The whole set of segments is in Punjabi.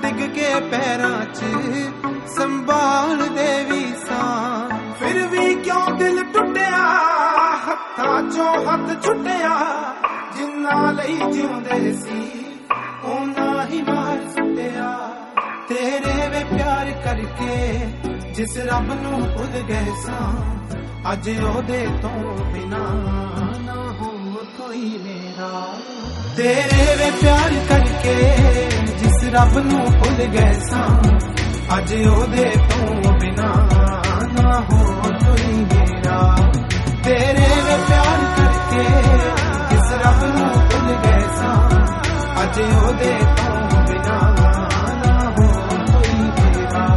ਡਿੱਗ ਕੇ ਪੈਰਾਂ 'ਚ ਸੰਭਾਲ ਦੇ ਵੀ ਸਾਂ। ਫਿਰ ਵੀ ਕਿਉਂ ਦਿਲ ਟੁੱਟਿਆ, ਹੱਥਾਂ 'ਚੋਂ ਹੱਥ ਛੁੱਟਿਆ। ਜਿੰਨਾ ਲਈ ਜਿਉਂਦੇ ਸੀ ਉਹਨਾਂ ਹੀ ਮਾਰ ਸੁੱਟਿਆ। ਤੇਰੇ ਵੇ ਪਿਆਰ ਕਰਕੇ ਜਿਸ ਰੱਬ ਨੂੰ ਭੁੱਲ ਗਏ ਸਾਂ, ਅੱਜ ਉਹਦੇ ਤੋਂ ਬਿਨਾ ਨਾ ਹੋਰ ਕੋਈ ਮੇਰਾ। ਤੇਰੇ ਵੇ ਪਿਆਰ ਕਰਕੇ ਜਿਸ ਰੱਬ ਨੂੰ ਭੁੱਲ ਗਏ ਸਾਂ, ਅੱਜ ਉਹਦੇ ਤੋਂ ਬਿਨਾ ਨਾ ਹੋਰ ਕੋਈ ਮੇਰਾ। ਤੇਰੇ ਵੇ ਪਿਆਰ ਕਰਕੇ ਜਿਸ ਰੱਬ ਨੂੰ ਭੁੱਲ ਗਏ ਸਾਂ, ਅੱਜ ਉਹਦੇ ਤੋਂ ਬਿਨਾ ਨਾ ਹੋਰ ਕੋਈ ਮੇਰਾ।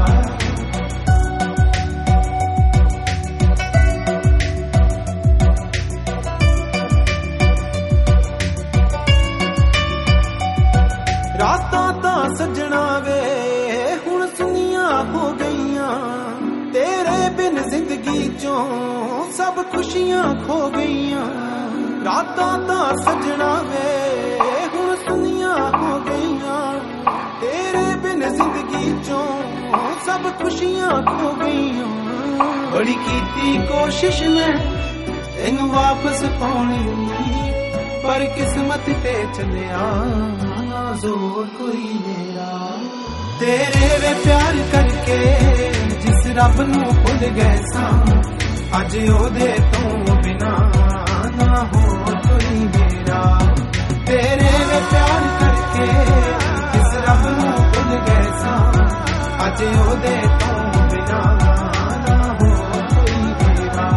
ਰਾਤਾਂ ਤਾਂ ਸੱਜਣਾ ਵੇ ਹੁਣ ਸੁਨੀਆਂ ਹੋ ਗਈਆਂ। ਤੇਰੇ ਬਿਨ ਜ਼ਿੰਦਗੀ ਚੋਂ ਸਭ ਖੁਸ਼ੀਆਂ ਖੋ ਗਈਆਂ। ਰਾਤਾਂ ਤਾਂ ਸੱਜਣਾ ਵੇ ਹੁਣ ਸੁਨੀਆਂ ਹੋ ਗਈਆਂ। ਤੇਰੇ ਬਿਨ ਜ਼ਿੰਦਗੀ ਚੋਂ ਸਭ ਖੁਸ਼ੀਆਂ ਖੋ ਗਈਆਂ। ਬੜੀ ਕੀਤੀ ਕੋਸ਼ਿਸ਼ ਮੈਂ ਤੈਨੂੰ ਵਾਪਸ ਪਾਉਣ ਦੀ, ਪਰ ਕਿਸਮਤ ਤੇ ਚੱਲਿਆ ਨਾ ਜ਼ੋਰ ਕੋਈ ਮੇਰਾ। ਤੇਰੇ ਵੇ ਪਿਆਰ ਕਰਕੇ ਜਿਸ ਰੱਬ ਨੂੰ ਭੁੱਲ ਗਏ ਸਾਂ, ਅੱਜ ਉਹਦੇ ਤੋਂ ਬਿਨਾ ਨਾ ਹੋਰ ਕੋਈ ਮੇਰਾ। ਤੇਰੇ ਵੇ ਪਿਆਰ ਕਰਕੇ ਜਿਸ ਰੱਬ ਨੂੰ ਭੁੱਲ ਗਏ ਸਾਂ, ਅੱਜ ਉਹਦੇ ਤੋਂ ਬਿਨਾ ਨਾ ਹੋਰ ਕੋਈ ਮੇਰਾ।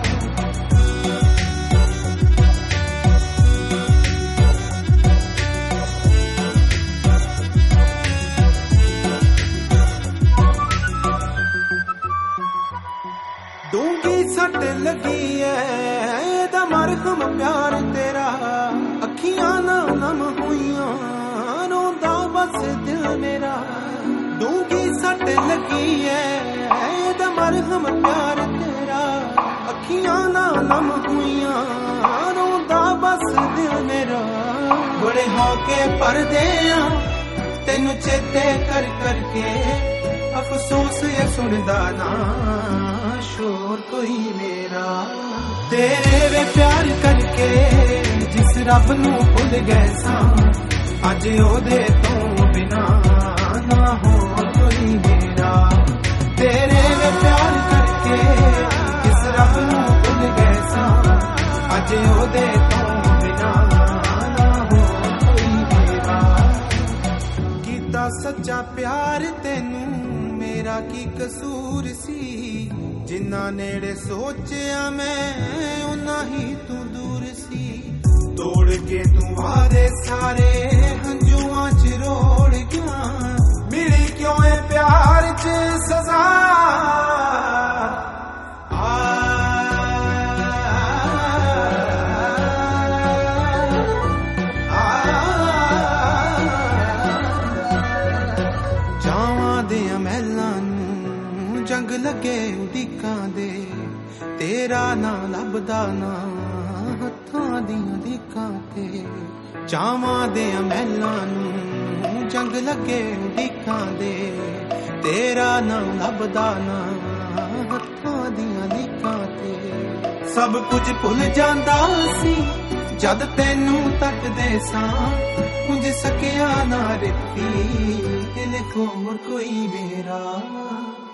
ਡੂੰਗੀ ਸੱਟ ਲੱਗੀ ਐ ਇਹਦਾ ਮਰਹਮ ਪਿਆਰ ਤੇਰਾ। ਅੱਖੀਆਂ ਨਾ ਨਮ ਹੋਈਆਂ ਰੋਂਦਾ ਬਸ ਦਿਲ ਮੇਰਾ। ਡੂੰਗੀ ਸੱਟ ਲੱਗੀ ਐ ਇਹਦਾ ਮਰਹਮ ਪਿਆਰ ਤੇਰਾ। ਅੱਖੀਆਂ ਨਾ ਨਮ ਹੋਈਆਂ ਰੋਂਦਾ ਬਸ ਦਿਲ ਮੇਰਾ। ਬੜੇ ਹੋ ਕੇ ਪਰਦੇ ਆ ਤੈਨੂੰ ਚੇਤੇ ਕਰ ਕਰਕੇ, ਅਫਸੋਸ ਇਹ ਸੁਣਦਾ ਨਾ ਸ਼ੋਰ ਕੋਈ ਮੇਰਾ। ਤੇਰੇ ਵੇ ਪਿਆਰ ਕਰਕੇ ਜਿਸ ਰੱਬ ਨੂੰ ਭੁੱਲ ਗਏ ਸਾਂ, ਅੱਜ ਉਹਦੇ ਤੋਂ ਬਿਨਾ ਨਾ ਹੋਰ ਕੋਈ ਮੇਰਾ। ਤੇਰੇ ਵੇ ਪਿਆਰ ਕਰਕੇ ਜਿਸ ਰੱਬ ਨੂੰ ਭੁੱਲ ਗਏ ਸਾਂ, ਅੱਜ ਉਹਦੇ ਤੋਂ ਬਿਨਾ ਨਾ ਹੋਰ ਕੋਈ ਮੇਰਾ। ਕੀਤਾ ਸੱਚਾ ਪਿਆਰ ਤੈਨੂੰ ਮੇਰਾ ਕੀ ਕਸੂਰ ਸੀ। ਜਿੰਨਾ ਨੇੜੇ ਸੋਚਿਆ ਮੈਂ ਉਨਾ ਹੀ ਤੂੰ ਦੂਰ ਸੀ। ਤੋੜ ਕੇ ਤੂੰ ਵਾਦੇ ਸਾਰੇ ਹੰਝੂਆਂ 'ਚ ਰੋੜ ਗਿਆ। ਮਿਲੀ ਕਿਉਂ ਏ ਪਿਆਰ 'ਚ ਸਜ਼ਾ। ਜਾਵਾਂ ਦੇ ਮਹਿਲਾਂ ਨੂੰ ਜੰਗ ਲੱਗੇ ਉਡੀਕਾਂ ਦੇ, ਤੇਰਾ ਨਾਂ ਲੱਭਦਾ ਨਾ ਹੱਥਾਂ ਦੀਆਂ ਲੀਕਾਂ ਤੇ। ਚਾਵਾਂ ਦੇ ਮਹਿਲਾਂ ਨੂੰ ਜੰਗ ਲੱਗੇ ਉਡੀਕਾਂ ਦੇ, ਤੇਰਾ ਨਾਂ ਲੱਭਦਾ ਨਾ ਹੱਥਾਂ ਦੀਆਂ ਲੀਕਾਂ ਤੇ। ਸਭ ਕੁਝ ਭੁੱਲ ਜਾਂਦਾ ਸੀ ਜਦ ਤੈਨੂੰ ਤੱਕਦੇ ਸਾਂ। ਉਂਝ ਸਕਿਆ ਨਾ ਰਿੱਤੀ ਦਿਲ ਹੋਰ ਕੋਈ ਮੇਰਾ।